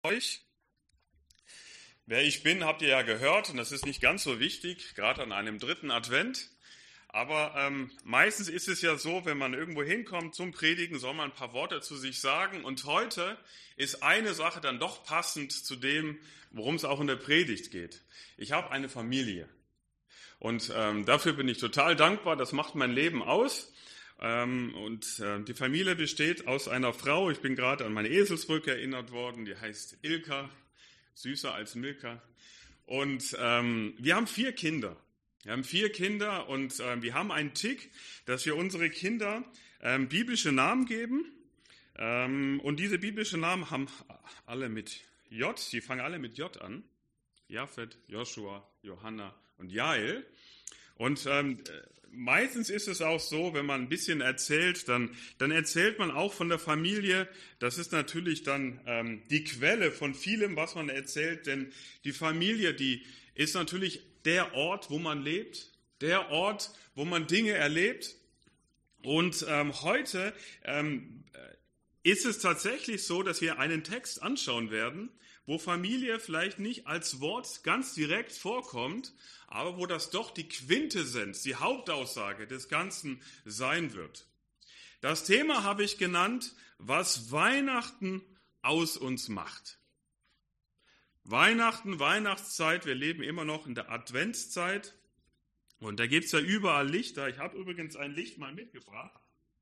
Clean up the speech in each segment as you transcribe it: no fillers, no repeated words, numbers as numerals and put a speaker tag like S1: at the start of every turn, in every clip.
S1: euch. Wer ich bin, habt ihr ja gehört, und das ist nicht ganz so wichtig, gerade an einem dritten Advent. Aber meistens ist es ja so, wenn man irgendwo hinkommt zum Predigen, soll man ein paar Worte zu sich sagen. Und heute ist eine Sache dann doch passend zu dem, worum es auch in der Predigt geht. Ich habe eine Familie. Und dafür bin ich total dankbar, das macht mein Leben aus. Die Familie besteht aus einer Frau, ich bin gerade an meine Eselsbrücke erinnert worden, die heißt Ilka, süßer als Milka. Und wir haben 4 Kinder. Und wir haben einen Tick, dass wir unsere Kinder biblische Namen geben. Und diese biblischen Namen haben alle mit J, die fangen alle mit J an. Japhet, Joshua, Johanna und Jael. Und meistens ist es auch so, wenn man ein bisschen erzählt, dann erzählt man auch von der Familie. Das ist natürlich dann die Quelle von vielem, was man erzählt. Denn die Familie, die ist natürlich der Ort, wo man lebt, der Ort, wo man Dinge erlebt. Und heute ist es tatsächlich so, dass wir einen Text anschauen werden, wo Familie vielleicht nicht als Wort ganz direkt vorkommt, aber wo das doch die Quintessenz, die Hauptaussage des Ganzen sein wird. Das Thema habe ich genannt, was Weihnachten aus uns macht. Weihnachten, Weihnachtszeit, wir leben immer noch in der Adventszeit und da gibt es ja überall Lichter. Ich habe übrigens ein Licht mal mitgebracht.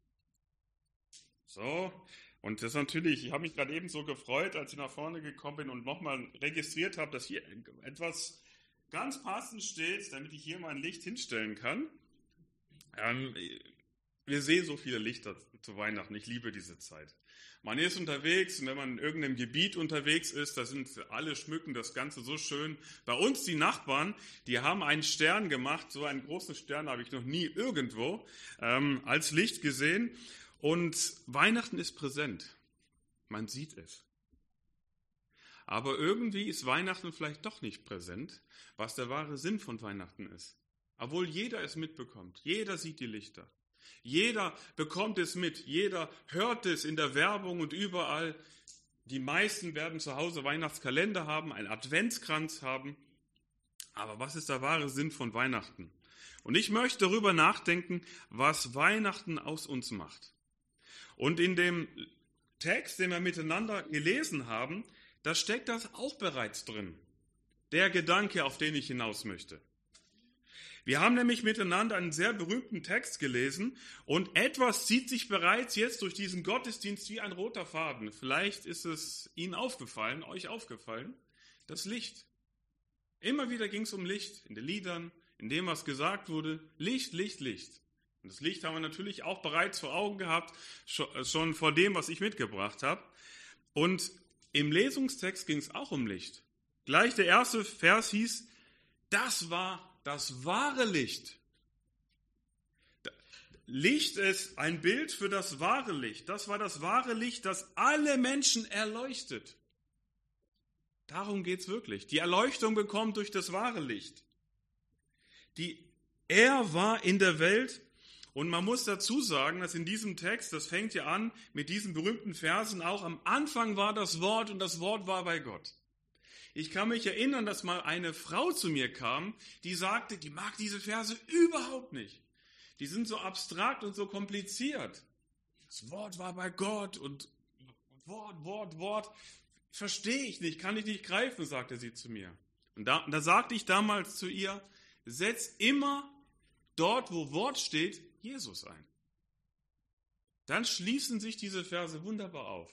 S1: So, und das ist natürlich, ich habe mich gerade eben so gefreut, als ich nach vorne gekommen bin und nochmal registriert habe, dass hier etwas ganz passend steht, damit ich hier mein Licht hinstellen kann. Wir sehen so viele Lichter zu Weihnachten, ich liebe diese Zeit. Man ist unterwegs und wenn man in irgendeinem Gebiet unterwegs ist, da sind alle schmücken das Ganze so schön. Bei uns die Nachbarn, die haben einen Stern gemacht, so einen großen Stern habe ich noch nie irgendwo als Licht gesehen. Und Weihnachten ist präsent, man sieht es. Aber irgendwie ist Weihnachten vielleicht doch nicht präsent, was der wahre Sinn von Weihnachten ist. Obwohl jeder es mitbekommt, jeder sieht die Lichter. Jeder bekommt es mit, jeder hört es in der Werbung und überall. Die meisten werden zu Hause Weihnachtskalender haben, einen Adventskranz haben. Aber was ist der wahre Sinn von Weihnachten? Und ich möchte darüber nachdenken, was Weihnachten aus uns macht. Und in dem Text, den wir miteinander gelesen haben, da steckt das auch bereits drin. Der Gedanke, auf den ich hinaus möchte. Wir haben nämlich miteinander einen sehr berühmten Text gelesen und etwas zieht sich bereits jetzt durch diesen Gottesdienst wie ein roter Faden. Vielleicht ist es Ihnen aufgefallen, euch aufgefallen, das Licht. Immer wieder ging es um Licht, in den Liedern, in dem, was gesagt wurde. Licht, Licht, Licht. Und das Licht haben wir natürlich auch bereits vor Augen gehabt, schon vor dem, was ich mitgebracht habe. Und im Lesungstext ging es auch um Licht. Gleich der erste Vers hieß, das war das wahre Licht. Licht ist ein Bild für das wahre Licht. Das war das wahre Licht, das alle Menschen erleuchtet. Darum geht es wirklich. Die Erleuchtung bekommt durch das wahre Licht. Er war in der Welt und man muss dazu sagen, dass in diesem Text, das fängt ja an mit diesen berühmten Versen auch, am Anfang war das Wort und das Wort war bei Gott. Ich kann mich erinnern, dass mal eine Frau zu mir kam, die sagte, die mag diese Verse überhaupt nicht. Die sind so abstrakt und so kompliziert. Das Wort war bei Gott und Wort, verstehe ich nicht, kann ich nicht greifen, sagte sie zu mir. Und da sagte ich damals zu ihr, setz immer dort, wo Wort steht, Jesus ein. Dann schließen sich diese Verse wunderbar auf.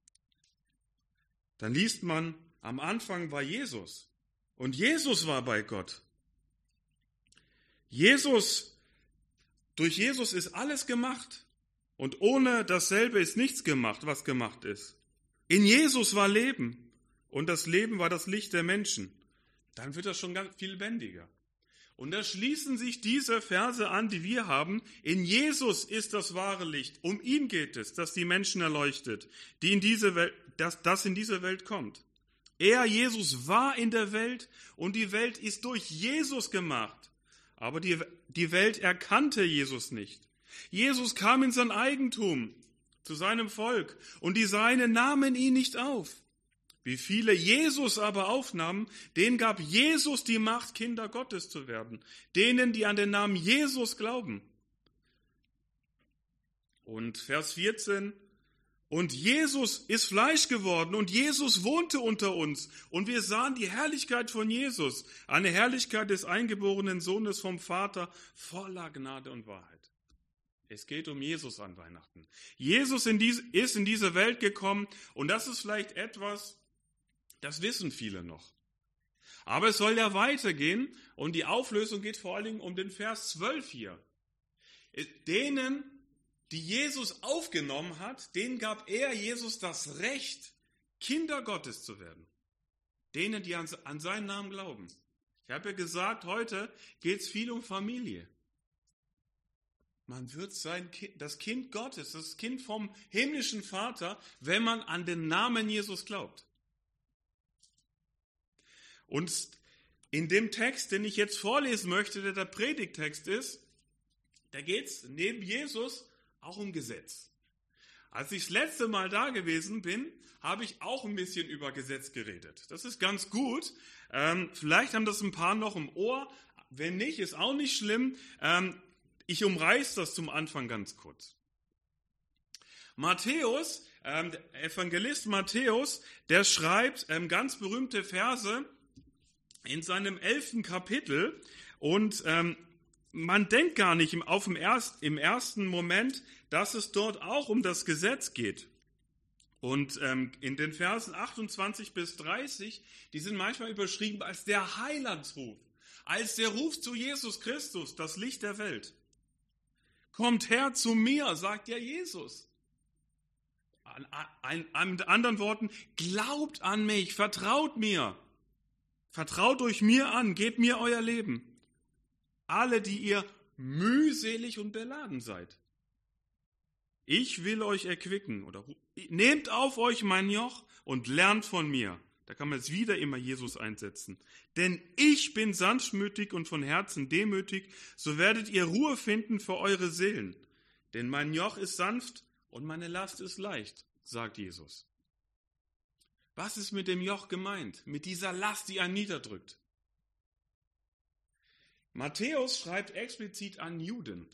S1: Dann liest man, am Anfang war Jesus und Jesus war bei Gott. Durch Jesus ist alles gemacht und ohne dasselbe ist nichts gemacht, was gemacht ist. In Jesus war Leben und das Leben war das Licht der Menschen. Dann wird das schon ganz viel lebendiger. Und da schließen sich diese Verse an, die wir haben. In Jesus ist das wahre Licht. Um ihn geht es, dass die Menschen erleuchtet, die in diese Welt, das in diese Welt kommt. Er, Jesus, war in der Welt und die Welt ist durch Jesus gemacht. Aber die Welt erkannte Jesus nicht. Jesus kam in sein Eigentum, zu seinem Volk, und die Seinen nahmen ihn nicht auf. Wie viele Jesus aber aufnahmen, denen gab Jesus die Macht, Kinder Gottes zu werden. Denen, die an den Namen Jesus glauben. Und Vers 14. Und Jesus ist Fleisch geworden und Jesus wohnte unter uns. Und wir sahen die Herrlichkeit von Jesus, eine Herrlichkeit des eingeborenen Sohnes vom Vater, voller Gnade und Wahrheit. Es geht um Jesus an Weihnachten. Jesus ist in diese Welt gekommen und das ist vielleicht etwas, das wissen viele noch. Aber es soll ja weitergehen und die Auflösung geht vor allen Dingen um den Vers 12 hier. Denen, die Jesus aufgenommen hat, denen gab er, Jesus, das Recht, Kinder Gottes zu werden. Denen, die an seinen Namen glauben. Ich habe ja gesagt, heute geht es viel um Familie. Man wird das Kind Gottes, das Kind vom himmlischen Vater, wenn man an den Namen Jesus glaubt. Und in dem Text, den ich jetzt vorlesen möchte, der Predigttext ist, da geht es neben Jesus auch um Gesetz. Als ich das letzte Mal da gewesen bin, habe ich auch ein bisschen über Gesetz geredet. Das ist ganz gut. Vielleicht haben das ein paar noch im Ohr. Wenn nicht, ist auch nicht schlimm. Ich umreiße das zum Anfang ganz kurz. Matthäus, der Evangelist Matthäus, der schreibt ganz berühmte Verse in seinem 11. Kapitel und man denkt gar nicht im ersten Moment, dass es dort auch um das Gesetz geht. Und in den Versen 28 bis 30, die sind manchmal überschrieben als der Heilandsruf, als der Ruf zu Jesus Christus, das Licht der Welt. Kommt her zu mir, sagt ja Jesus. Mit anderen Worten, glaubt an mich, vertraut mir. Vertraut euch mir an, gebt mir euer Leben. Alle, die ihr mühselig und beladen seid. Ich will euch erquicken. Oder nehmt auf euch mein Joch und lernt von mir. Da kann man jetzt wieder immer Jesus einsetzen. Denn ich bin sanftmütig und von Herzen demütig, so werdet ihr Ruhe finden für eure Seelen. Denn mein Joch ist sanft und meine Last ist leicht, sagt Jesus. Was ist mit dem Joch gemeint? Mit dieser Last, die einen niederdrückt? Matthäus schreibt explizit an Juden.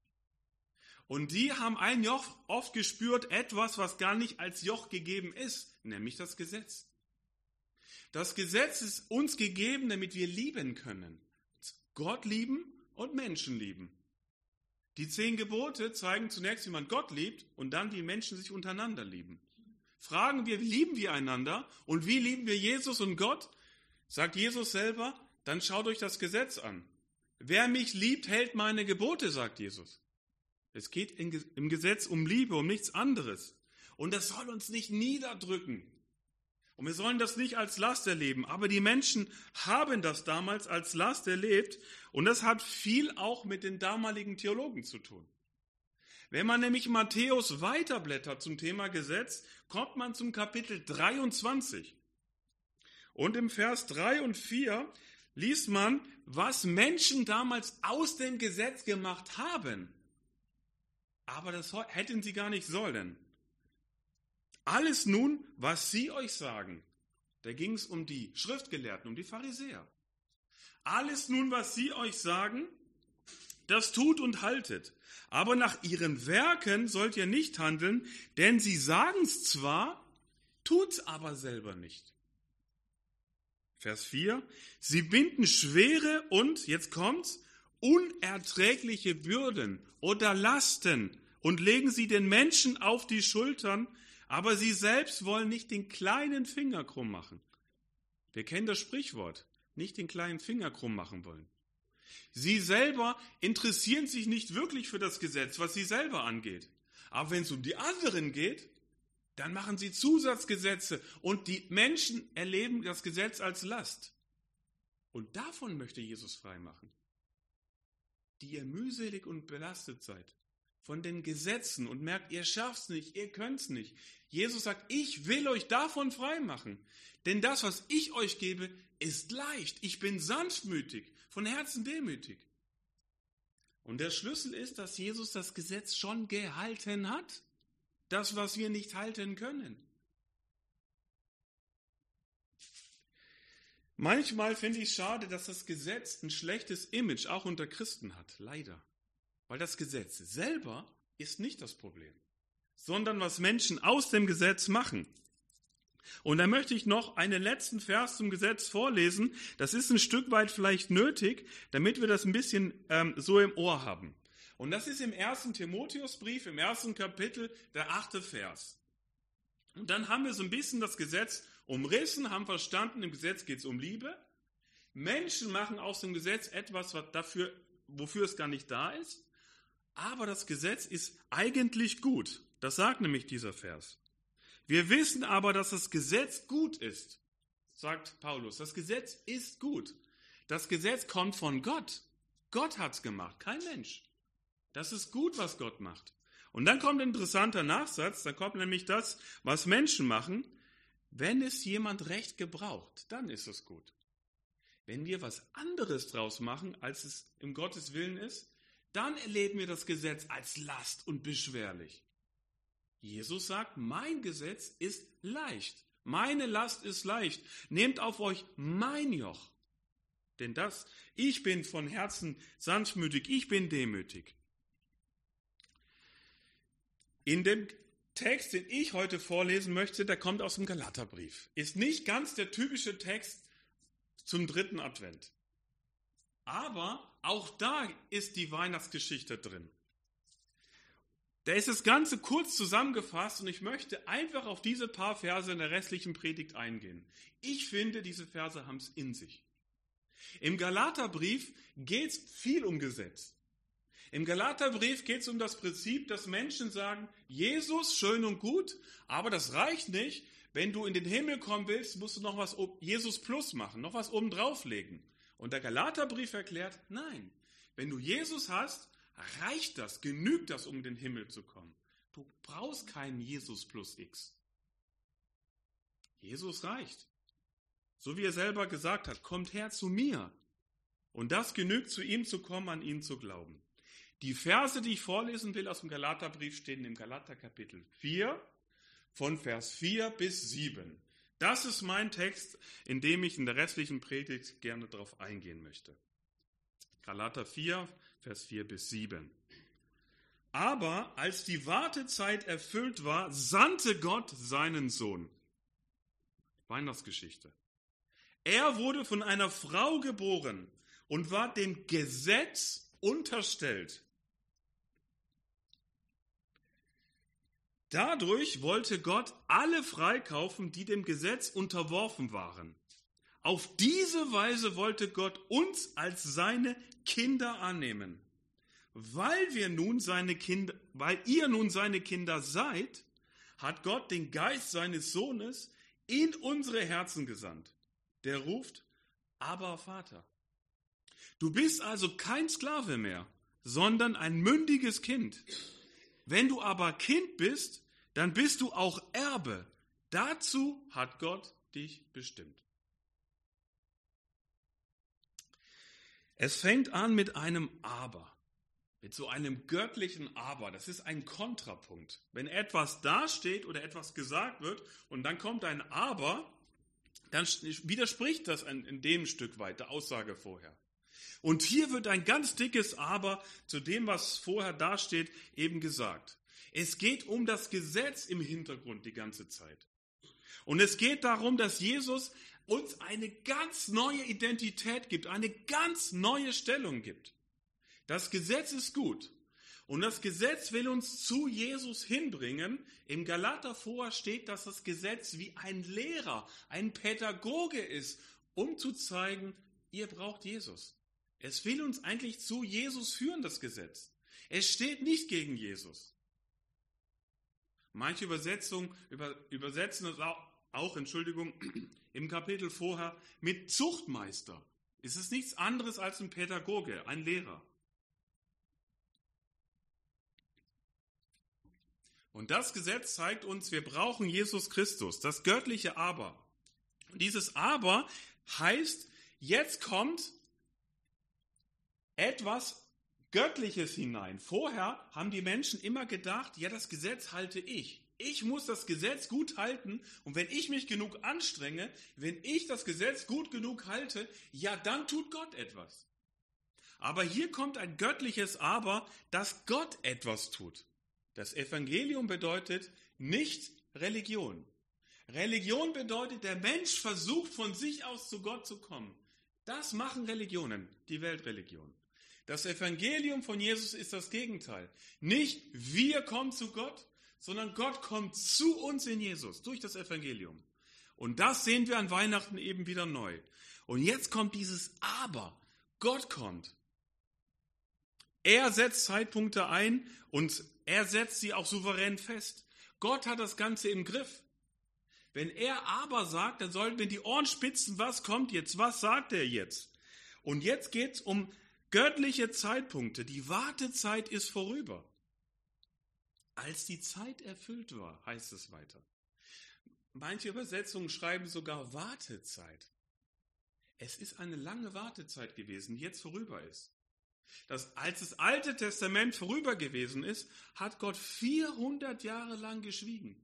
S1: Und die haben ein Joch oft gespürt, etwas, was gar nicht als Joch gegeben ist, nämlich das Gesetz. Das Gesetz ist uns gegeben, damit wir lieben können. Gott lieben und Menschen lieben. Die 10 Gebote zeigen zunächst, wie man Gott liebt und dann, wie Menschen sich untereinander lieben. Fragen wir, wie lieben wir einander und wie lieben wir Jesus und Gott? Sagt Jesus selber, dann schaut euch das Gesetz an. Wer mich liebt, hält meine Gebote, sagt Jesus. Es geht im Gesetz um Liebe, um nichts anderes. Und das soll uns nicht niederdrücken. Und wir sollen das nicht als Last erleben. Aber die Menschen haben das damals als Last erlebt. Und das hat viel auch mit den damaligen Theologen zu tun. Wenn man nämlich Matthäus weiterblättert zum Thema Gesetz, kommt man zum Kapitel 23. Und im Vers 3 und 4 liest man, was Menschen damals aus dem Gesetz gemacht haben. Aber das hätten sie gar nicht sollen. Alles nun, was sie euch sagen, da ging es um die Schriftgelehrten, um die Pharisäer. Alles nun, was sie euch sagen, das tut und haltet. Aber nach ihren Werken sollt ihr nicht handeln, denn sie sagen es zwar, tut's aber selber nicht. Vers 4, sie binden schwere und, jetzt kommt's, unerträgliche Bürden oder Lasten und legen sie den Menschen auf die Schultern, aber sie selbst wollen nicht den kleinen Finger krumm machen. Wir kennen das Sprichwort, nicht den kleinen Finger krumm machen wollen. Sie selber interessieren sich nicht wirklich für das Gesetz, was sie selber angeht. Aber wenn es um die anderen geht, dann machen sie Zusatzgesetze und die Menschen erleben das Gesetz als Last. Und davon möchte Jesus freimachen. Die ihr mühselig und belastet seid von den Gesetzen und merkt, ihr schafft's nicht, ihr könnt's nicht. Jesus sagt, ich will euch davon freimachen. Denn das, was ich euch gebe, ist leicht. Ich bin sanftmütig, von Herzen demütig. Und der Schlüssel ist, dass Jesus das Gesetz schon gehalten hat. Das, was wir nicht halten können. Manchmal finde ich es schade, dass das Gesetz ein schlechtes Image auch unter Christen hat, leider. Weil das Gesetz selber ist nicht das Problem, sondern was Menschen aus dem Gesetz machen. Und da möchte ich noch einen letzten Vers zum Gesetz vorlesen. Das ist ein Stück weit vielleicht nötig, damit wir das ein bisschen so im Ohr haben. Und das ist im 1. Timotheusbrief, im 1. Kapitel, der 8. Vers. Und dann haben wir so ein bisschen das Gesetz umrissen, haben verstanden, im Gesetz geht es um Liebe. Menschen machen aus dem Gesetz etwas, wofür es gar nicht da ist. Aber das Gesetz ist eigentlich gut. Das sagt nämlich dieser Vers. Wir wissen aber, dass das Gesetz gut ist, sagt Paulus. Das Gesetz ist gut. Das Gesetz kommt von Gott. Gott hat es gemacht, kein Mensch. Das ist gut, was Gott macht. Und dann kommt ein interessanter Nachsatz, da kommt nämlich das, was Menschen machen. Wenn es jemand recht gebraucht, dann ist es gut. Wenn wir was anderes draus machen, als es im Gottes Willen ist, dann erleben wir das Gesetz als Last und beschwerlich. Jesus sagt, mein Gesetz ist leicht. Meine Last ist leicht. Nehmt auf euch mein Joch. Denn ich bin von Herzen sanftmütig, ich bin demütig. In dem Text, den ich heute vorlesen möchte, der kommt aus dem Galaterbrief. Ist nicht ganz der typische Text zum 3. Advent. Aber auch da ist die Weihnachtsgeschichte drin. Da ist das Ganze kurz zusammengefasst und ich möchte einfach auf diese paar Verse in der restlichen Predigt eingehen. Ich finde, diese Verse haben es in sich. Im Galaterbrief geht es viel um Gesetz. Im Galaterbrief geht es um das Prinzip, dass Menschen sagen, Jesus, schön und gut, aber das reicht nicht. Wenn du in den Himmel kommen willst, musst du noch was Jesus Plus machen, noch was oben drauflegen. Und der Galaterbrief erklärt, nein, wenn du Jesus hast, reicht das, genügt das, um in den Himmel zu kommen. Du brauchst keinen Jesus plus X. Jesus reicht. So wie er selber gesagt hat, kommt her zu mir. Und das genügt, zu ihm zu kommen, an ihn zu glauben. Die Verse, die ich vorlesen will aus dem Galaterbrief, stehen im Galater Kapitel 4, von Vers 4 bis 7. Das ist mein Text, in dem ich in der restlichen Predigt gerne darauf eingehen möchte. Galater 4, Vers 4 bis 7. Aber als die Wartezeit erfüllt war, sandte Gott seinen Sohn. Weihnachtsgeschichte. Er wurde von einer Frau geboren und war dem Gesetz unterstellt. Dadurch wollte Gott alle freikaufen, die dem Gesetz unterworfen waren. Auf diese Weise wollte Gott uns als seine Kinder annehmen. Weil ihr nun seine Kinder seid, hat Gott den Geist seines Sohnes in unsere Herzen gesandt. Der ruft, aber Vater. Du bist also kein Sklave mehr, sondern ein mündiges Kind. Wenn du aber Kind bist, dann bist du auch Erbe. Dazu hat Gott dich bestimmt. Es fängt an mit einem Aber, mit so einem göttlichen Aber. Das ist ein Kontrapunkt. Wenn etwas dasteht oder etwas gesagt wird und dann kommt ein Aber, dann widerspricht das in dem Stück weit der Aussage vorher. Und hier wird ein ganz dickes Aber zu dem, was vorher dasteht, eben gesagt. Es geht um das Gesetz im Hintergrund die ganze Zeit. Und es geht darum, dass Jesus uns eine ganz neue Identität gibt, eine ganz neue Stellung gibt. Das Gesetz ist gut. Und das Gesetz will uns zu Jesus hinbringen. Im Galater vorher steht, dass das Gesetz wie ein Lehrer, ein Pädagoge ist, um zu zeigen, ihr braucht Jesus. Es will uns eigentlich zu Jesus führen, das Gesetz. Es steht nicht gegen Jesus. Manche übersetzen es auch, im Kapitel vorher mit Zuchtmeister. Es ist nichts anderes als ein Pädagoge, ein Lehrer. Und das Gesetz zeigt uns, wir brauchen Jesus Christus, das göttliche Aber. Und dieses Aber heißt, jetzt kommt etwas Göttliches hinein. Vorher haben die Menschen immer gedacht, ja, das Gesetz halte ich. Ich muss das Gesetz gut halten und wenn ich mich genug anstrenge, wenn ich das Gesetz gut genug halte, ja, dann tut Gott etwas. Aber hier kommt ein göttliches Aber, dass Gott etwas tut. Das Evangelium bedeutet nicht Religion. Religion bedeutet, der Mensch versucht von sich aus zu Gott zu kommen. Das machen Religionen, die Weltreligion. Das Evangelium von Jesus ist das Gegenteil. Nicht wir kommen zu Gott, sondern Gott kommt zu uns in Jesus durch das Evangelium. Und das sehen wir an Weihnachten eben wieder neu. Und jetzt kommt dieses Aber. Gott kommt. Er setzt Zeitpunkte ein und er setzt sie auch souverän fest. Gott hat das Ganze im Griff. Wenn er aber sagt, dann sollten wir die Ohren spitzen, was kommt jetzt, was sagt er jetzt? Und jetzt geht es um göttliche Zeitpunkte. Die Wartezeit ist vorüber. Als die Zeit erfüllt war, heißt es weiter. Manche Übersetzungen schreiben sogar Wartezeit. Es ist eine lange Wartezeit gewesen, die jetzt vorüber ist. Als das Alte Testament vorüber gewesen ist, hat Gott 400 Jahre lang geschwiegen.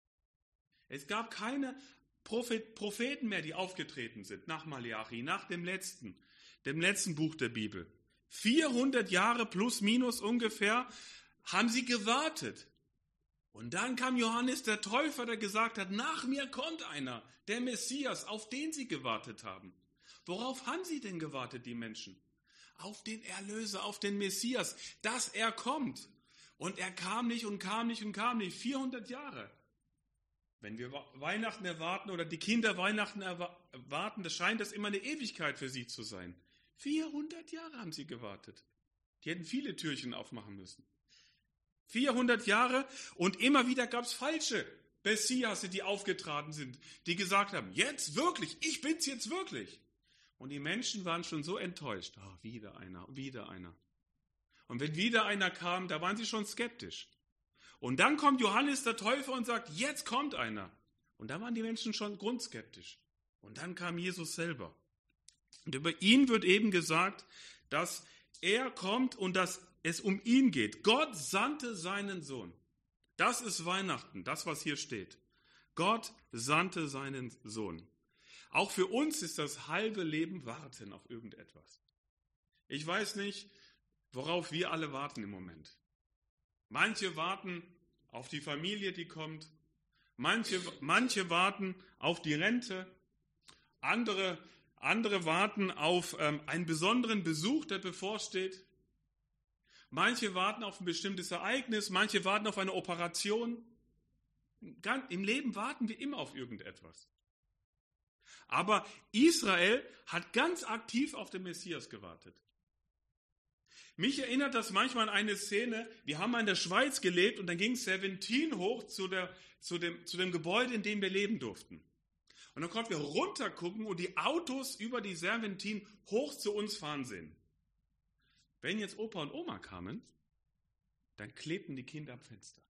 S1: Es gab keine Propheten mehr, die aufgetreten sind, nach Malachi, nach dem letzten Buch der Bibel. 400 Jahre plus minus ungefähr haben sie gewartet. Und dann kam Johannes der Täufer, der gesagt hat, nach mir kommt einer, der Messias, auf den sie gewartet haben. Worauf haben sie denn gewartet, die Menschen? Auf den Erlöser, auf den Messias, dass er kommt. Und er kam nicht und kam nicht und kam nicht. 400 Jahre. Wenn wir Weihnachten erwarten oder die Kinder Weihnachten erwarten, das scheint das immer eine Ewigkeit für sie zu sein. 400 Jahre haben sie gewartet. Die hätten viele Türchen aufmachen müssen. 400 Jahre und immer wieder gab es falsche Messiasse, die aufgetreten sind, die gesagt haben, jetzt wirklich, ich bin's jetzt wirklich. Und die Menschen waren schon so enttäuscht. Oh, wieder einer, wieder einer. Und wenn wieder einer kam, da waren sie schon skeptisch. Und dann kommt Johannes der Täufer und sagt, jetzt kommt einer. Und da waren die Menschen schon grundskeptisch. Und dann kam Jesus selber. Und über ihn wird eben gesagt, dass er kommt und dass es um ihn geht. Gott sandte seinen Sohn. Das ist Weihnachten, das, was hier steht. Gott sandte seinen Sohn. Auch für uns ist das halbe Leben Warten auf irgendetwas. Ich weiß nicht, worauf wir alle warten im Moment. Manche warten auf die Familie, die kommt. Manche warten auf die Rente. Andere warten auf einen besonderen Besuch, der bevorsteht. Manche warten auf ein bestimmtes Ereignis. Manche warten auf eine Operation. Im Leben warten wir immer auf irgendetwas. Aber Israel hat ganz aktiv auf den Messias gewartet. Mich erinnert das manchmal an eine Szene, wir haben in der Schweiz gelebt und dann ging 17 hoch zu dem Gebäude, in dem wir leben durften. Und dann konnten wir runtergucken und die Autos über die 17 hoch zu uns fahren sehen. Wenn jetzt Opa und Oma kamen, dann klebten die Kinder am Fenster.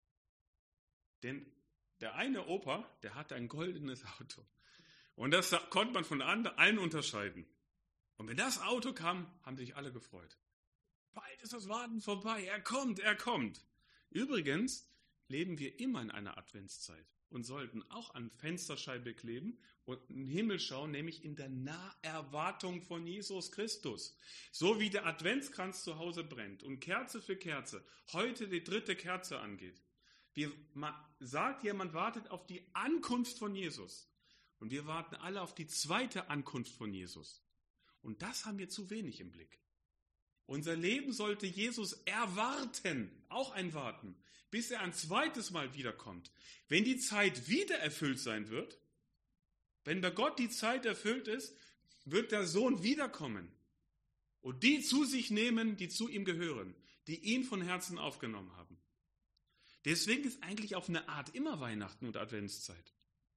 S1: Denn der eine Opa, der hatte ein goldenes Auto. Und das konnte man von allen unterscheiden. Und wenn das Auto kam, haben sich alle gefreut. Bald ist das Warten vorbei, er kommt, er kommt. Übrigens leben wir immer in einer Adventszeit und sollten auch an Fensterscheibe kleben und in den Himmel schauen, nämlich in der Naherwartung von Jesus Christus. So wie der Adventskranz zu Hause brennt und Kerze für Kerze heute die 3. Kerze angeht. Man sagt ja, man wartet auf die Ankunft von Jesus. Und wir warten alle auf die 2. Ankunft von Jesus. Und das haben wir zu wenig im Blick. Unser Leben sollte Jesus erwarten, auch ein Warten, bis er ein zweites Mal wiederkommt. Wenn die Zeit wieder erfüllt sein wird, wenn bei Gott die Zeit erfüllt ist, wird der Sohn wiederkommen und die zu sich nehmen, die zu ihm gehören, die ihn von Herzen aufgenommen haben. Deswegen ist eigentlich auf eine Art immer Weihnachten und Adventszeit.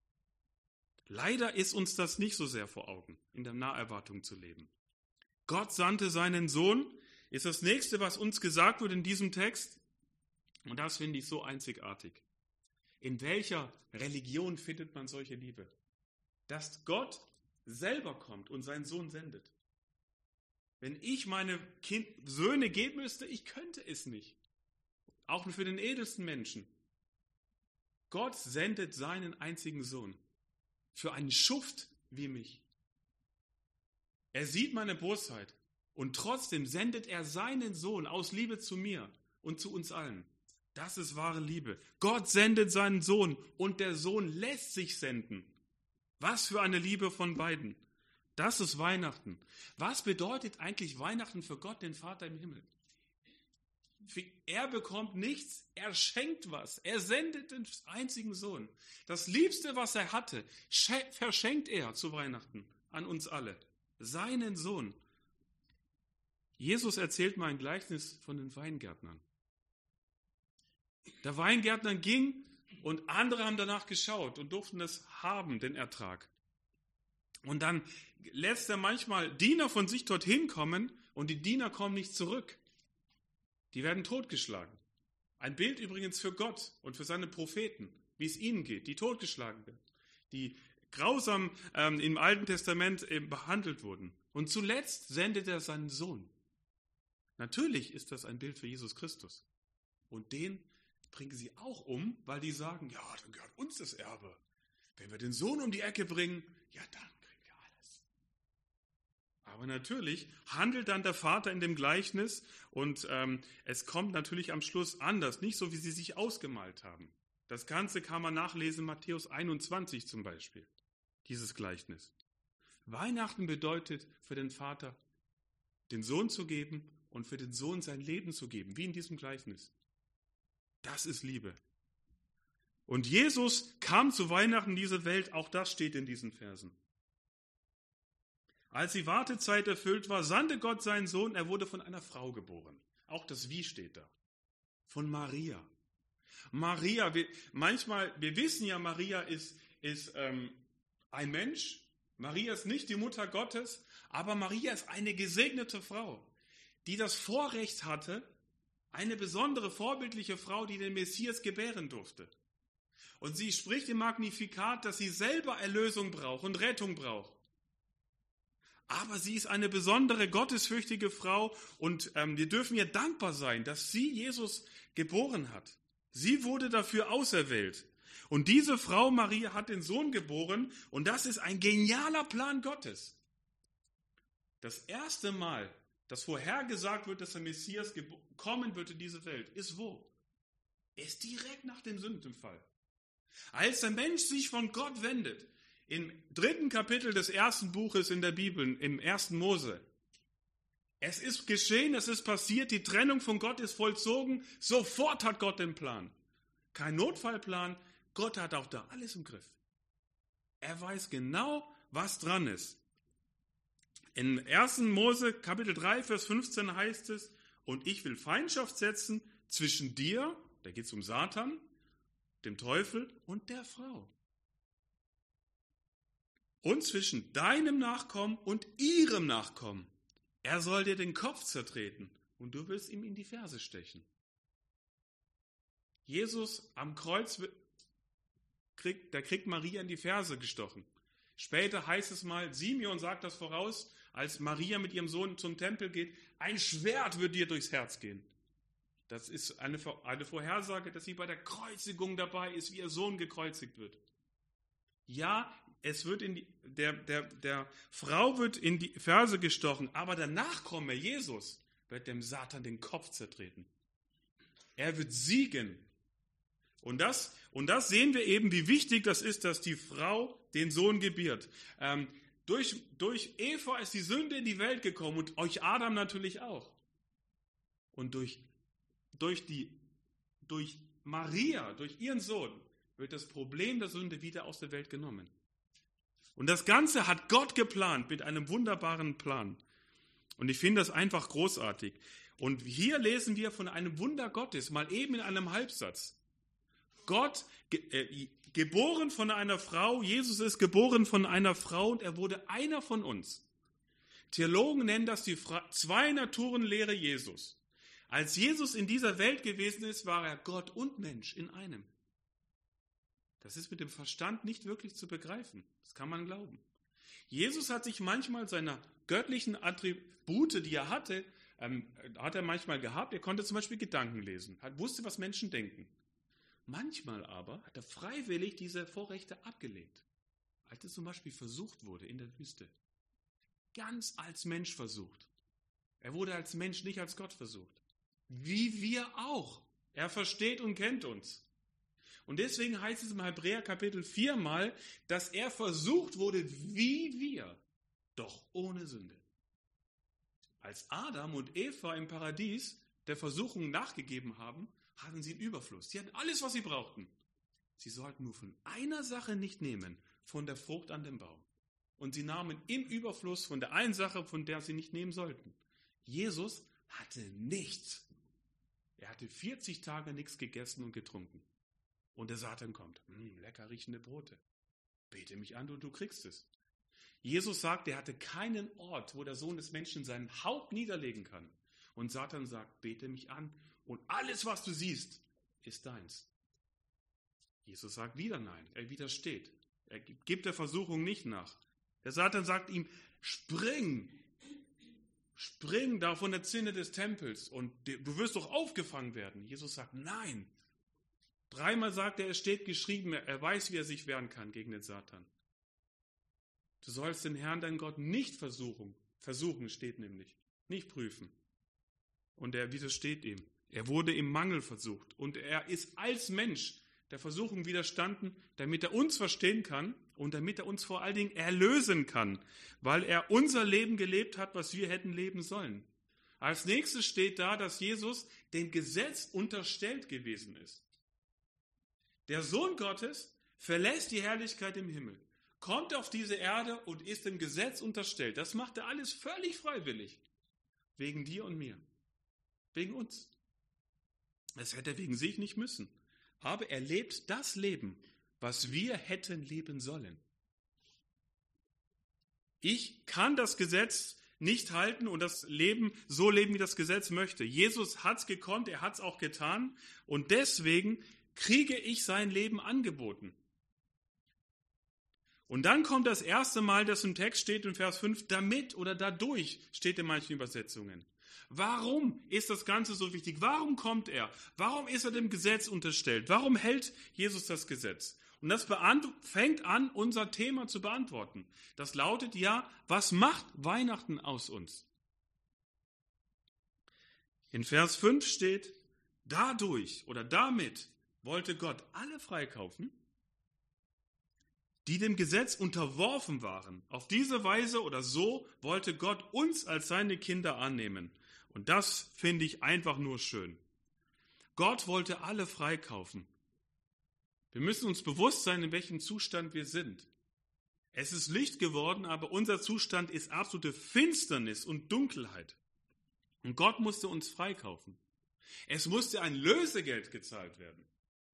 S1: Leider ist uns das nicht so sehr vor Augen, in der Naherwartung zu leben. Gott sandte seinen Sohn, ist das nächste, was uns gesagt wird in diesem Text. Und das finde ich so einzigartig. In welcher Religion findet man solche Liebe? Dass Gott selber kommt und seinen Sohn sendet. Wenn ich meine Söhne geben müsste, ich könnte es nicht. Auch für den edelsten Menschen. Gott sendet seinen einzigen Sohn für einen Schuft wie mich. Er sieht meine Bosheit und trotzdem sendet er seinen Sohn aus Liebe zu mir und zu uns allen. Das ist wahre Liebe. Gott sendet seinen Sohn und der Sohn lässt sich senden. Was für eine Liebe von beiden. Das ist Weihnachten. Was bedeutet eigentlich Weihnachten für Gott, den Vater im Himmel? Er bekommt nichts, er schenkt was. Er sendet den einzigen Sohn. Das Liebste, was er hatte, verschenkt er zu Weihnachten an uns alle. Seinen Sohn. Jesus erzählt mal ein Gleichnis von den Weingärtnern. Der Weingärtner ging und andere haben danach geschaut und durften es haben, den Ertrag. Und dann lässt er manchmal Diener von sich dorthin kommen und die Diener kommen nicht zurück. Die werden totgeschlagen. Ein Bild übrigens für Gott und für seine Propheten, wie es ihnen geht, die totgeschlagen werden, die grausam im Alten Testament behandelt wurden. Und zuletzt sendet er seinen Sohn. Natürlich ist das ein Bild für Jesus Christus. Und den bringen sie auch um, weil die sagen, ja, dann gehört uns das Erbe. Wenn wir den Sohn um die Ecke bringen, ja, dann kriegen wir alles. Aber natürlich handelt dann der Vater in dem Gleichnis und es kommt natürlich am Schluss anders, nicht so, wie sie sich ausgemalt haben. Das Ganze kann man nachlesen, Matthäus 21 zum Beispiel, dieses Gleichnis. Weihnachten bedeutet für den Vater, den Sohn zu geben und für den Sohn sein Leben zu geben, wie in diesem Gleichnis. Das ist Liebe. Und Jesus kam zu Weihnachten in diese Welt, auch das steht in diesen Versen. Als die Wartezeit erfüllt war, sandte Gott seinen Sohn, er wurde von einer Frau geboren. Auch das Wie steht da. Von Maria. Maria, wir wissen ja, Maria ist ein Mensch. Maria ist nicht die Mutter Gottes, aber Maria ist eine gesegnete Frau, die das Vorrecht hatte, eine besondere, vorbildliche Frau, die den Messias gebären durfte. Und sie spricht im Magnificat, dass sie selber Erlösung braucht und Rettung braucht. Aber sie ist eine besondere, gottesfürchtige Frau und wir dürfen ihr dankbar sein, dass sie Jesus geboren hat. Sie wurde dafür auserwählt. Und diese Frau Maria hat den Sohn geboren und das ist ein genialer Plan Gottes. Das erste Mal, dass vorhergesagt wird, dass der Messias kommen wird in diese Welt, ist wo? Ist direkt nach dem Sündenfall. Als der Mensch sich von Gott wendet, im 3. Kapitel des 1. Buches in der Bibel, im 1. Mose. Es ist geschehen, es ist passiert, die Trennung von Gott ist vollzogen, sofort hat Gott den Plan. Kein Notfallplan, Gott hat auch da alles im Griff. Er weiß genau, was dran ist. In 1. Mose, Kapitel 3, Vers 15 heißt es, und ich will Feindschaft setzen zwischen dir, da geht es um Satan, dem Teufel und der Frau. Und zwischen deinem Nachkommen und ihrem Nachkommen. Er soll dir den Kopf zertreten und du willst ihm in die Ferse stechen. Jesus am Kreuz, da kriegt Maria in die Ferse gestochen. Später heißt es mal, Simeon sagt das voraus, als Maria mit ihrem Sohn zum Tempel geht, ein Schwert wird dir durchs Herz gehen. Das ist eine Vorhersage, dass sie bei der Kreuzigung dabei ist, wie ihr Sohn gekreuzigt wird. Ja, es wird der Frau wird in die Ferse gestochen, aber der Nachkomme, Jesus, wird dem Satan den Kopf zertreten. Er wird siegen. Und das sehen wir eben, wie wichtig das ist, dass die Frau den Sohn gebiert. Durch Eva ist die Sünde in die Welt gekommen und euch Adam natürlich auch. Und durch Maria, durch ihren Sohn, wird das Problem der Sünde wieder aus der Welt genommen. Und das Ganze hat Gott geplant mit einem wunderbaren Plan. Und ich finde das einfach großartig. Und hier lesen wir von einem Wunder Gottes, mal eben in einem Halbsatz. Gott, geboren von einer Frau, Jesus ist geboren von einer Frau und er wurde einer von uns. Theologen nennen das die Zwei-Naturen-Lehre Jesus. Als Jesus in dieser Welt gewesen ist, war er Gott und Mensch in einem. Das ist mit dem Verstand nicht wirklich zu begreifen. Das kann man glauben. Jesus hat sich manchmal seiner göttlichen Attribute, die er hatte, hat er manchmal gehabt. Er konnte zum Beispiel Gedanken lesen, wusste, was Menschen denken. Manchmal aber hat er freiwillig diese Vorrechte abgelehnt. Als es zum Beispiel versucht wurde in der Wüste. Ganz als Mensch versucht. Er wurde als Mensch, nicht als Gott versucht. Wie wir auch. Er versteht und kennt uns. Und deswegen heißt es im Hebräer Kapitel 4 mal, dass er versucht wurde wie wir, doch ohne Sünde. Als Adam und Eva im Paradies der Versuchung nachgegeben haben, hatten sie einen Überfluss. Sie hatten alles, was sie brauchten. Sie sollten nur von einer Sache nicht nehmen, von der Frucht an dem Baum. Und sie nahmen im Überfluss von der einen Sache, von der sie nicht nehmen sollten. Jesus hatte nichts. Er hatte 40 Tage nichts gegessen und getrunken. Und der Satan kommt. Lecker riechende Brote. Bete mich an und du kriegst es. Jesus sagt, er hatte keinen Ort, wo der Sohn des Menschen sein Haupt niederlegen kann. Und Satan sagt, bete mich an und alles, was du siehst, ist deins. Jesus sagt wieder nein. Er widersteht. Er gibt der Versuchung nicht nach. Der Satan sagt ihm, spring da von der Zinne des Tempels und du wirst doch aufgefangen werden. Jesus sagt, nein. 3-mal sagt er, es steht geschrieben, er weiß, wie er sich wehren kann gegen den Satan. Du sollst den Herrn, deinen Gott, nicht versuchen steht nämlich, nicht prüfen. Und er widersteht ihm. Er wurde im Mangel versucht und er ist als Mensch der Versuchung widerstanden, damit er uns verstehen kann und damit er uns vor allen Dingen erlösen kann, weil er unser Leben gelebt hat, was wir hätten leben sollen. Als nächstes steht da, dass Jesus dem Gesetz unterstellt gewesen ist. Der Sohn Gottes verlässt die Herrlichkeit im Himmel, kommt auf diese Erde und ist dem Gesetz unterstellt. Das macht er alles völlig freiwillig. Wegen dir und mir. Wegen uns. Das hätte er wegen sich nicht müssen. Aber er lebt das Leben, was wir hätten leben sollen. Ich kann das Gesetz nicht halten und das Leben so leben, wie das Gesetz möchte. Jesus hat es gekonnt, er hat es auch getan und deswegen kriege ich sein Leben angeboten. Und dann kommt das erste Mal, das im Text steht in Vers 5, damit oder dadurch steht in manchen Übersetzungen. Warum ist das Ganze so wichtig? Warum kommt er? Warum ist er dem Gesetz unterstellt? Warum hält Jesus das Gesetz? Und das fängt an, unser Thema zu beantworten. Das lautet ja, was macht Weihnachten aus uns? In Vers 5 steht, dadurch oder damit wollte Gott alle freikaufen, die dem Gesetz unterworfen waren. Auf diese Weise oder so wollte Gott uns als seine Kinder annehmen. Und das finde ich einfach nur schön. Gott wollte alle freikaufen. Wir müssen uns bewusst sein, in welchem Zustand wir sind. Es ist Licht geworden, aber unser Zustand ist absolute Finsternis und Dunkelheit. Und Gott musste uns freikaufen. Es musste ein Lösegeld gezahlt werden.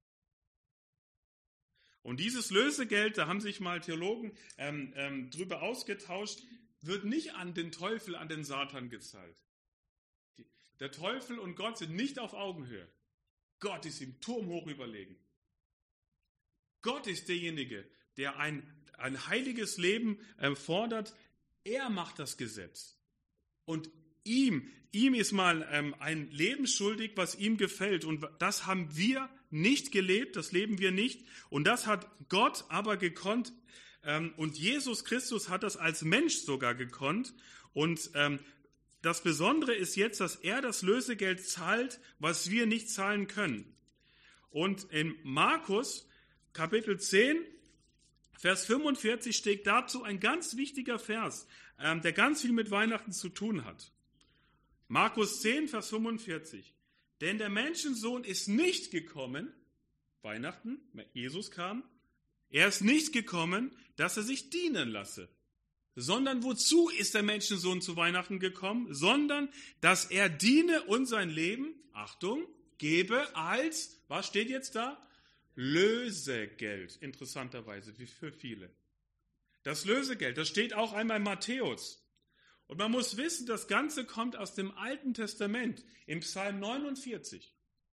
S1: Und dieses Lösegeld, da haben sich mal Theologen drüber ausgetauscht, wird nicht an den Teufel, an den Satan gezahlt. Der Teufel und Gott sind nicht auf Augenhöhe. Gott ist ihm turmhoch überlegen. Gott ist derjenige, der ein heiliges Leben fordert. Er macht das Gesetz. Und ihm ist mal ein Leben schuldig, was ihm gefällt. Und das haben wir nicht gelebt, das leben wir nicht. Und das hat Gott aber gekonnt. Und Jesus Christus hat das als Mensch sogar gekonnt. Und das Besondere ist jetzt, dass er das Lösegeld zahlt, was wir nicht zahlen können. Und in Markus Kapitel 10, Vers 45 steht dazu ein ganz wichtiger Vers, der ganz viel mit Weihnachten zu tun hat. Markus 10, Vers 45. Denn der Menschensohn ist nicht gekommen, Weihnachten, Jesus kam, er ist nicht gekommen, dass er sich dienen lasse. Sondern wozu ist der Menschensohn zu Weihnachten gekommen? Sondern, dass er diene und sein Leben, Achtung, gebe als, was steht jetzt da? Lösegeld, interessanterweise, wie für viele. Das Lösegeld, das steht auch einmal in Matthäus. Und man muss wissen, das Ganze kommt aus dem Alten Testament, im Psalm 49.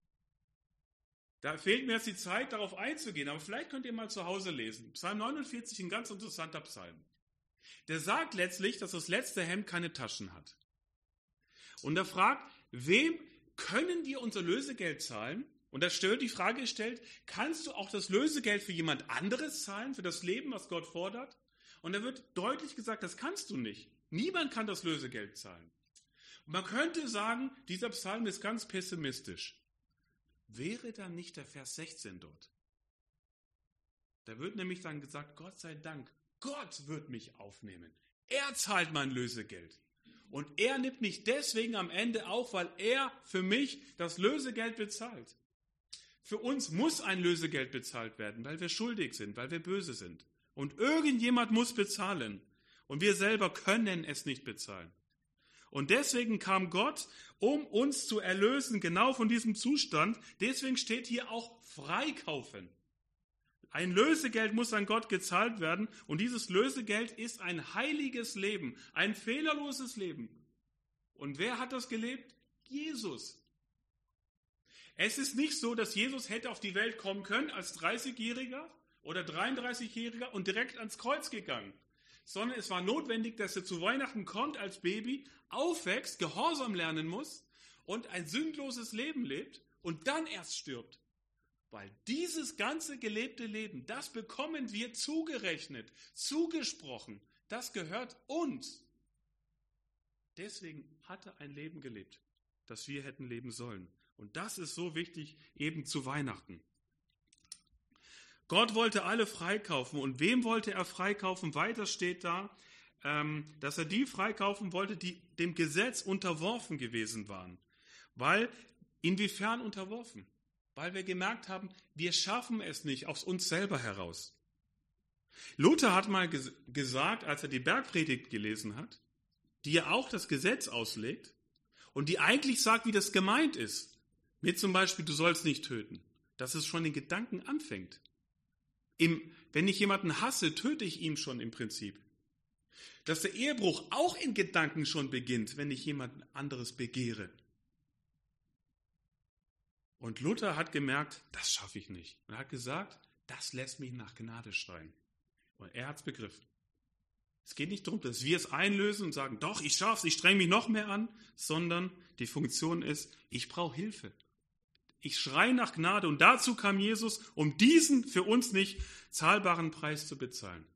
S1: Da fehlt mir jetzt die Zeit, darauf einzugehen, aber vielleicht könnt ihr mal zu Hause lesen. Psalm 49, ein ganz interessanter Psalm. Der sagt letztlich, dass das letzte Hemd keine Taschen hat. Und er fragt, wem können wir unser Lösegeld zahlen? Und da wird die Frage gestellt, kannst du auch das Lösegeld für jemand anderes zahlen, für das Leben, was Gott fordert? Und da wird deutlich gesagt, das kannst du nicht. Niemand kann das Lösegeld zahlen. Und man könnte sagen, dieser Psalm ist ganz pessimistisch. Wäre dann nicht der Vers 16 dort? Da wird nämlich dann gesagt, Gott sei Dank, Gott wird mich aufnehmen. Er zahlt mein Lösegeld. Und er nimmt mich deswegen am Ende auf, weil er für mich das Lösegeld bezahlt. Für uns muss ein Lösegeld bezahlt werden, weil wir schuldig sind, weil wir böse sind. Und irgendjemand muss bezahlen. Und wir selber können es nicht bezahlen. Und deswegen kam Gott, um uns zu erlösen, genau von diesem Zustand. Deswegen steht hier auch freikaufen. Ein Lösegeld muss an Gott gezahlt werden. Und dieses Lösegeld ist ein heiliges Leben, ein fehlerloses Leben. Und wer hat das gelebt? Jesus. Es ist nicht so, dass Jesus hätte auf die Welt kommen können als 30-Jähriger oder 33-Jähriger und direkt ans Kreuz gegangen. Sondern es war notwendig, dass er zu Weihnachten kommt als Baby, aufwächst, Gehorsam lernen muss und ein sündloses Leben lebt und dann erst stirbt. Weil dieses ganze gelebte Leben, das bekommen wir zugerechnet, zugesprochen. Das gehört uns. Deswegen hat er ein Leben gelebt, das wir hätten leben sollen. Und das ist so wichtig eben zu Weihnachten. Gott wollte alle freikaufen. Und wem wollte er freikaufen? Weiter steht da, dass er die freikaufen wollte, die dem Gesetz unterworfen gewesen waren. Weil, inwiefern unterworfen? Weil wir gemerkt haben, wir schaffen es nicht aus uns selber heraus. Luther hat mal gesagt, als er die Bergpredigt gelesen hat, die ja auch das Gesetz auslegt und die eigentlich sagt, wie das gemeint ist. Mit zum Beispiel, du sollst nicht töten. Dass es schon den Gedanken anfängt. Wenn ich jemanden hasse, töte ich ihn schon im Prinzip. Dass der Ehebruch auch in Gedanken schon beginnt, wenn ich jemand anderes begehre. Und Luther hat gemerkt, das schaffe ich nicht. Und er hat gesagt, das lässt mich nach Gnade schreien. Und er hat es begriffen. Es geht nicht darum, dass wir es einlösen und sagen, doch, ich schaff's, ich strenge mich noch mehr an, sondern die Funktion ist, ich brauche Hilfe. Ich schreie nach Gnade und dazu kam Jesus, um diesen für uns nicht zahlbaren Preis zu bezahlen.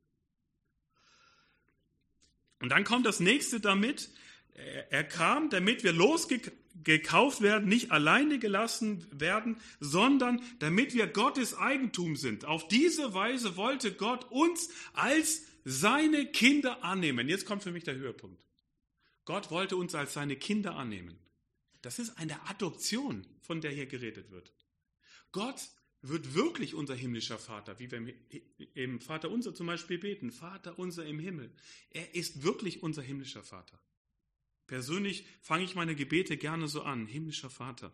S1: Und dann kommt das nächste damit, er kam, damit wir losgekauft werden, nicht alleine gelassen werden, sondern damit wir Gottes Eigentum sind. Auf diese Weise wollte Gott uns als seine Kinder annehmen. Jetzt kommt für mich der Höhepunkt. Gott wollte uns als seine Kinder annehmen. Das ist eine Adoption, von der hier geredet wird. Gott wird wirklich unser himmlischer Vater, wie wir im Vater unser zum Beispiel beten. Vater unser im Himmel. Er ist wirklich unser himmlischer Vater. Persönlich fange ich meine Gebete gerne so an. Himmlischer Vater.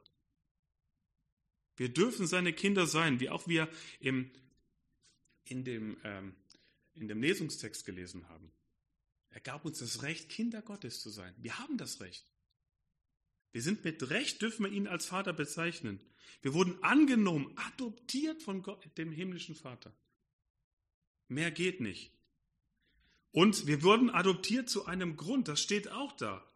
S1: Wir dürfen seine Kinder sein, wie auch wir in dem Lesungstext gelesen haben. Er gab uns das Recht, Kinder Gottes zu sein. Wir haben das Recht. Wir sind mit Recht, dürfen wir ihn als Vater bezeichnen. Wir wurden angenommen, adoptiert von Gott, dem himmlischen Vater. Mehr geht nicht. Und wir wurden adoptiert zu einem Grund, das steht auch da.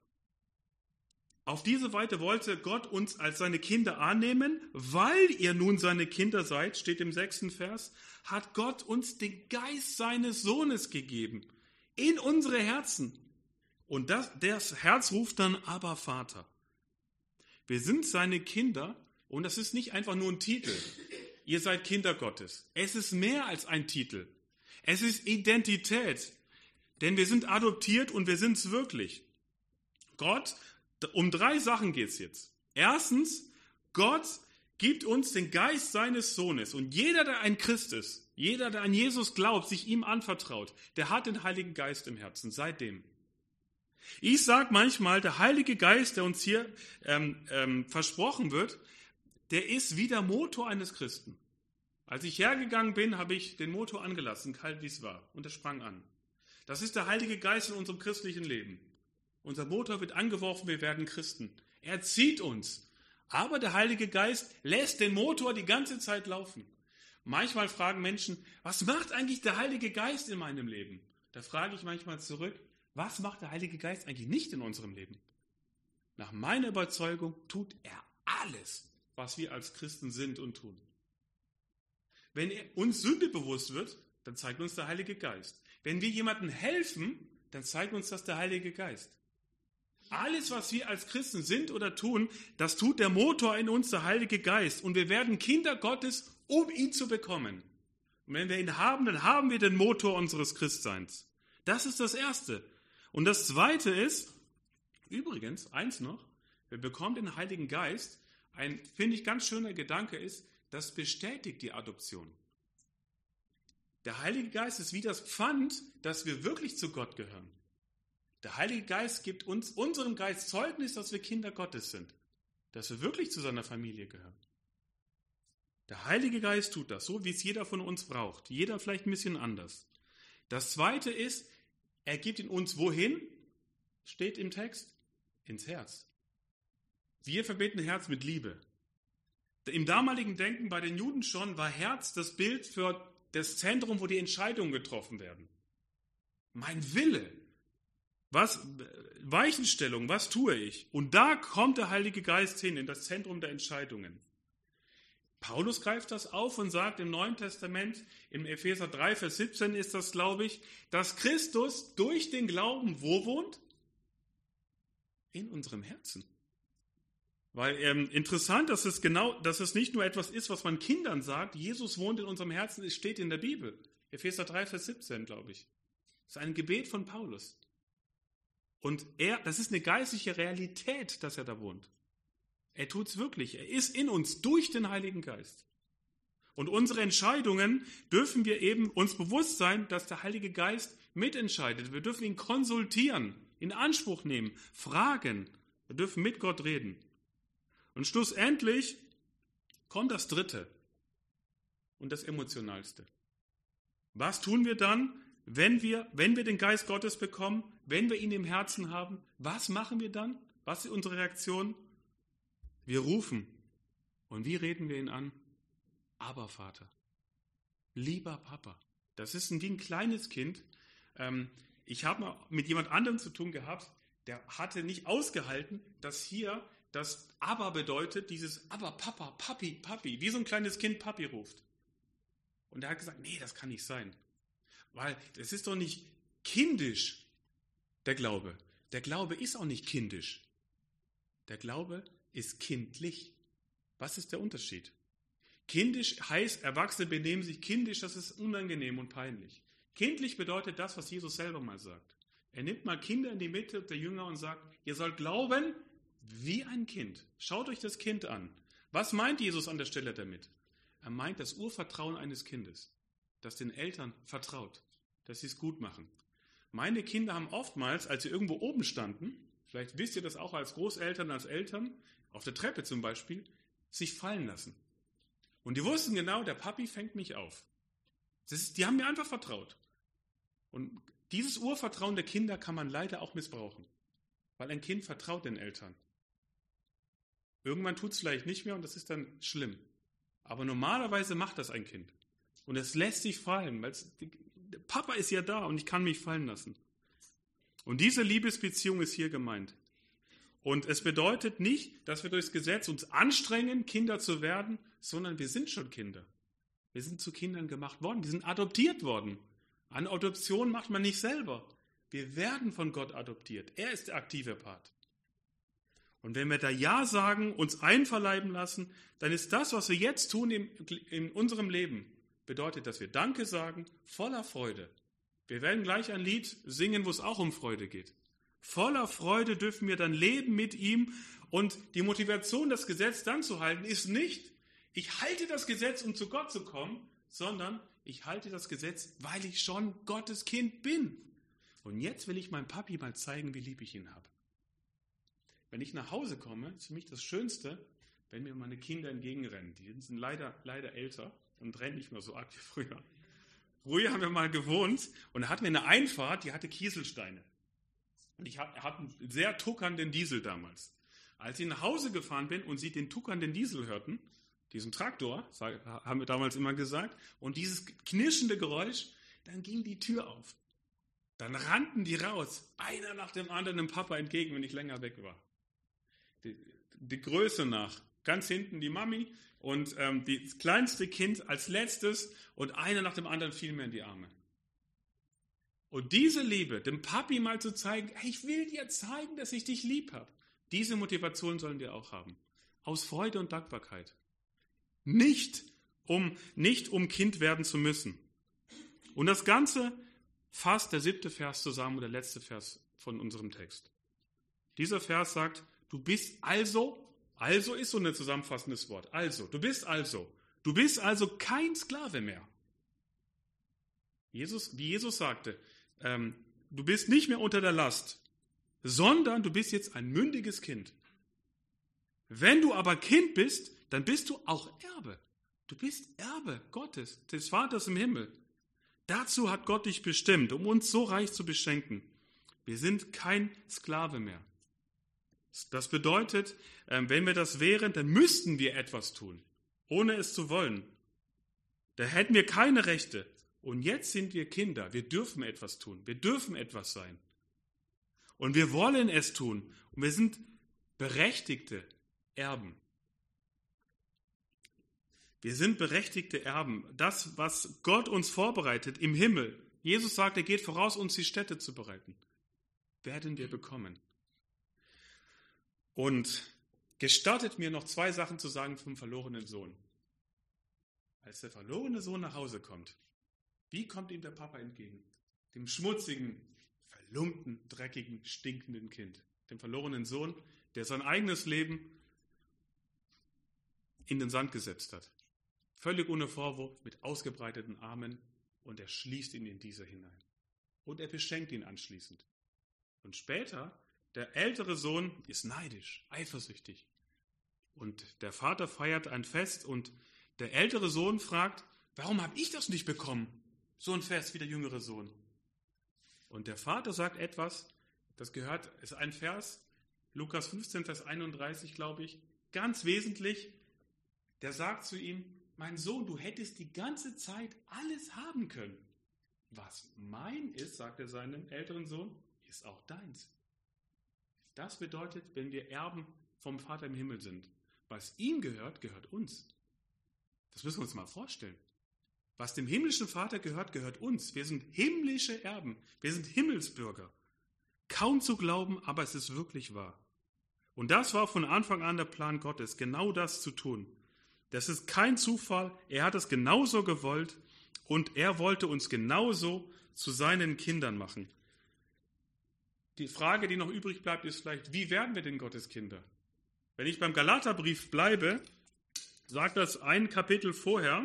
S1: Auf diese Weise wollte Gott uns als seine Kinder annehmen, weil ihr nun seine Kinder seid, steht im 6. Vers, hat Gott uns den Geist seines Sohnes gegeben, in unsere Herzen. Und das Herz ruft dann, aber Vater. Wir sind seine Kinder und das ist nicht einfach nur ein Titel. Ihr seid Kinder Gottes. Es ist mehr als ein Titel. Es ist Identität. Denn wir sind adoptiert und wir sind es wirklich. Gott, um 3 Sachen geht es jetzt. Erstens, Gott gibt uns den Geist seines Sohnes. Und jeder, der ein Christ ist, jeder, der an Jesus glaubt, sich ihm anvertraut, der hat den Heiligen Geist im Herzen, seitdem. Ich sage manchmal, der Heilige Geist, der uns hier versprochen wird, der ist wie der Motor eines Christen. Als ich hergegangen bin, habe ich den Motor angelassen, kalt wie es war, und er sprang an. Das ist der Heilige Geist in unserem christlichen Leben. Unser Motor wird angeworfen, wir werden Christen. Er zieht uns. Aber der Heilige Geist lässt den Motor die ganze Zeit laufen. Manchmal fragen Menschen, was macht eigentlich der Heilige Geist in meinem Leben? Da frage ich manchmal zurück, was macht der Heilige Geist eigentlich nicht in unserem Leben? Nach meiner Überzeugung tut er alles,
S2: was wir als Christen sind und tun. Wenn uns Sünde bewusst wird, dann zeigt uns der Heilige Geist. Wenn wir jemandem helfen, dann zeigt uns das der Heilige Geist. Alles, was wir als Christen sind oder tun, das tut der Motor in uns, der Heilige Geist. Und wir werden Kinder Gottes, um ihn zu bekommen. Und wenn wir ihn haben, dann haben wir den Motor unseres Christseins. Das ist das Erste. Und das Zweite ist, übrigens, eins noch, wir bekommen den Heiligen Geist. Ein, finde ich, ganz schöner Gedanke ist, das bestätigt die Adoption. Der Heilige Geist ist wie das Pfand, dass wir wirklich zu Gott gehören. Der Heilige Geist gibt uns, unserem Geist Zeugnis, dass wir Kinder Gottes sind. Dass wir wirklich zu seiner Familie gehören. Der Heilige Geist tut das, so wie es jeder von uns braucht. Jeder vielleicht ein bisschen anders. Das Zweite ist, er gibt ihn uns wohin? Steht im Text? Ins Herz. Wir verbinden Herz mit Liebe. Im damaligen Denken bei den Juden schon war Herz das Bild für das Zentrum, wo die Entscheidungen getroffen werden. Mein Wille. Was, Weichenstellung, was tue ich? Und da kommt der Heilige Geist hin, in das Zentrum der Entscheidungen. Paulus greift das auf und sagt im Neuen Testament, im Epheser 3, Vers 17 ist das, glaube ich, dass Christus durch den Glauben wo wohnt? In unserem Herzen. Weil interessant, dass es nicht nur etwas ist, was man Kindern sagt, Jesus wohnt in unserem Herzen, es steht in der Bibel. Epheser 3, Vers 17, glaube ich. Das ist ein Gebet von Paulus. Und das ist eine geistliche Realität, dass er da wohnt. Er tut es wirklich. Er ist in uns durch den Heiligen Geist. Und unsere Entscheidungen dürfen wir eben uns bewusst sein, dass der Heilige Geist mitentscheidet. Wir dürfen ihn konsultieren, in Anspruch nehmen, fragen. Wir dürfen mit Gott reden. Und schlussendlich kommt das Dritte und das Emotionalste. Was tun wir dann, wenn wir den Geist Gottes bekommen, wenn wir ihn im Herzen haben? Was machen wir dann? Was ist unsere Reaktion? Wir rufen. Und wie reden wir ihn an? Aber Vater, lieber Papa. Das ist wie ein kleines Kind. Ich habe mal mit jemand anderem zu tun gehabt, der hatte nicht ausgehalten, dass hier das Aber bedeutet, dieses Aber, Papa, Papi, Papi, wie so ein kleines Kind Papi ruft. Und er hat gesagt, nee, das kann nicht sein. Weil das ist doch nicht kindisch, der Glaube. Der Glaube ist auch nicht kindisch. Der Glaube ist kindlich. Was ist der Unterschied? Kindisch heißt, Erwachsene benehmen sich kindisch, das ist unangenehm und peinlich. Kindlich bedeutet das, was Jesus selber mal sagt. Er nimmt mal Kinder in die Mitte der Jünger und sagt, ihr sollt glauben wie ein Kind. Schaut euch das Kind an. Was meint Jesus an der Stelle damit? Er meint das Urvertrauen eines Kindes, das den Eltern vertraut, dass sie es gut machen. Meine Kinder haben oftmals, als sie irgendwo oben standen, vielleicht wisst ihr das auch als Großeltern, als Eltern, auf der Treppe zum Beispiel, sich fallen lassen. Und die wussten genau, der Papi fängt mich auf. Die haben mir einfach vertraut. Und dieses Urvertrauen der Kinder kann man leider auch missbrauchen, weil ein Kind vertraut den Eltern. Irgendwann tut es vielleicht nicht mehr und das ist dann schlimm. Aber normalerweise macht das ein Kind. Und es lässt sich fallen, weil der Papa ist ja da und ich kann mich fallen lassen. Und diese Liebesbeziehung ist hier gemeint. Und es bedeutet nicht, dass wir durchs Gesetz uns anstrengen, Kinder zu werden, sondern wir sind schon Kinder. Wir sind zu Kindern gemacht worden, wir sind adoptiert worden. Eine Adoption macht man nicht selber. Wir werden von Gott adoptiert. Er ist der aktive Part. Und wenn wir da Ja sagen, uns einverleiben lassen, dann ist das, was wir jetzt tun in unserem Leben, bedeutet, dass wir Danke sagen, voller Freude. Wir werden gleich ein Lied singen, wo es auch um Freude geht. Voller Freude dürfen wir dann leben mit ihm. Und die Motivation, das Gesetz dann zu halten, ist nicht, ich halte das Gesetz, um zu Gott zu kommen, sondern ich halte das Gesetz, weil ich schon Gottes Kind bin. Und jetzt will ich meinem Papi mal zeigen, wie lieb ich ihn habe. Wenn ich nach Hause komme, ist für mich das Schönste, wenn mir meine Kinder entgegenrennen. Die sind leider älter und rennen nicht mehr so arg wie früher. Früher haben wir mal gewohnt und da hatten wir eine Einfahrt, die hatte Kieselsteine. Und ich hatte einen sehr tuckernden Diesel damals. Als ich nach Hause gefahren bin und sie den tuckernden Diesel hörten, diesen Traktor, haben wir damals immer gesagt, und dieses knirschende Geräusch, dann ging die Tür auf. Dann rannten die raus, einer nach dem anderen dem Papa entgegen, wenn ich länger weg war. Die Größe nach, Ganz hinten die Mami und das kleinste Kind als letztes und einer nach dem anderen fiel mir in die Arme. Und diese Liebe, dem Papi mal zu zeigen, hey, ich will dir zeigen, dass ich dich lieb habe. Diese Motivation sollen wir auch haben. Aus Freude und Dankbarkeit. Nicht um Kind werden zu müssen. Und das Ganze fasst der 7. Vers zusammen und der letzte Vers von unserem Text. Dieser Vers sagt, du bist also ist so ein zusammenfassendes Wort. Du bist also kein Sklave mehr. Wie Jesus sagte, du bist nicht mehr unter der Last, sondern du bist jetzt ein mündiges Kind. Wenn du aber Kind bist, dann bist du auch Erbe. Du bist Erbe Gottes, des Vaters im Himmel. Dazu hat Gott dich bestimmt, um uns so reich zu beschenken. Wir sind kein Sklave mehr. Das bedeutet, wenn wir das wären, dann müssten wir etwas tun, ohne es zu wollen. Da hätten wir keine Rechte. Und jetzt sind wir Kinder. Wir dürfen etwas tun. Wir dürfen etwas sein. Und wir wollen es tun. Und wir sind berechtigte Erben. Wir sind berechtigte Erben. Das, was Gott uns vorbereitet im Himmel. Jesus sagt, er geht voraus, uns die Stätte zu bereiten. Werden wir bekommen. Und gestattet mir noch 2 Sachen zu sagen vom verlorenen Sohn. Als der verlorene Sohn nach Hause kommt, wie kommt ihm der Papa entgegen? Dem schmutzigen, verlumpten, dreckigen, stinkenden Kind. Dem verlorenen Sohn, der sein eigenes Leben in den Sand gesetzt hat. Völlig ohne Vorwurf, mit ausgebreiteten Armen. Und er schließt ihn in diese hinein. Und er beschenkt ihn anschließend. Und später, der ältere Sohn ist neidisch, eifersüchtig. Und der Vater feiert ein Fest und der ältere Sohn fragt, warum habe ich das nicht bekommen? So ein Fest wie der jüngere Sohn. Und der Vater sagt etwas, ist ein Vers, Lukas 15, Vers 31, glaube ich, ganz wesentlich. Der sagt zu ihm, mein Sohn, du hättest die ganze Zeit alles haben können. Was mein ist, sagt er seinem älteren Sohn, ist auch deins. Das bedeutet, wenn wir Erben vom Vater im Himmel sind, was ihm gehört, gehört uns. Das müssen wir uns mal vorstellen. Was dem himmlischen Vater gehört, gehört uns. Wir sind himmlische Erben. Wir sind Himmelsbürger. Kaum zu glauben, aber es ist wirklich wahr. Und das war von Anfang an der Plan Gottes, genau das zu tun. Das ist kein Zufall. Er hat es genauso gewollt und er wollte uns genauso zu seinen Kindern machen. Die Frage, die noch übrig bleibt, ist vielleicht, wie werden wir denn Gottes Kinder? Wenn ich beim Galaterbrief bleibe, sagt das ein Kapitel vor,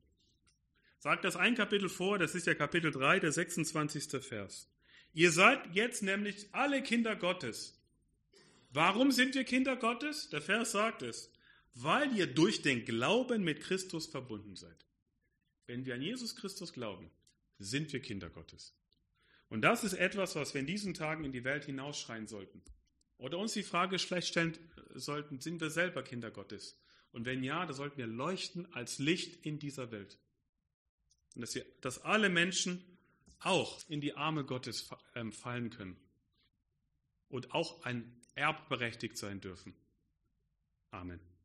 S2: das ist ja Kapitel 3, der 26. Vers. Ihr seid jetzt nämlich alle Kinder Gottes. Warum sind wir Kinder Gottes? Der Vers sagt es, weil ihr durch den Glauben mit Christus verbunden seid. Wenn wir an Jesus Christus glauben, sind wir Kinder Gottes. Und das ist etwas, was wir in diesen Tagen in die Welt hinausschreien sollten. Oder uns die Frage vielleicht stellen sollten, sind wir selber Kinder Gottes? Und wenn ja, dann sollten wir leuchten als Licht in dieser Welt. Und dass alle Menschen auch in die Arme Gottes fallen können. Und auch ein Erbberechtigt sein dürfen. Amen.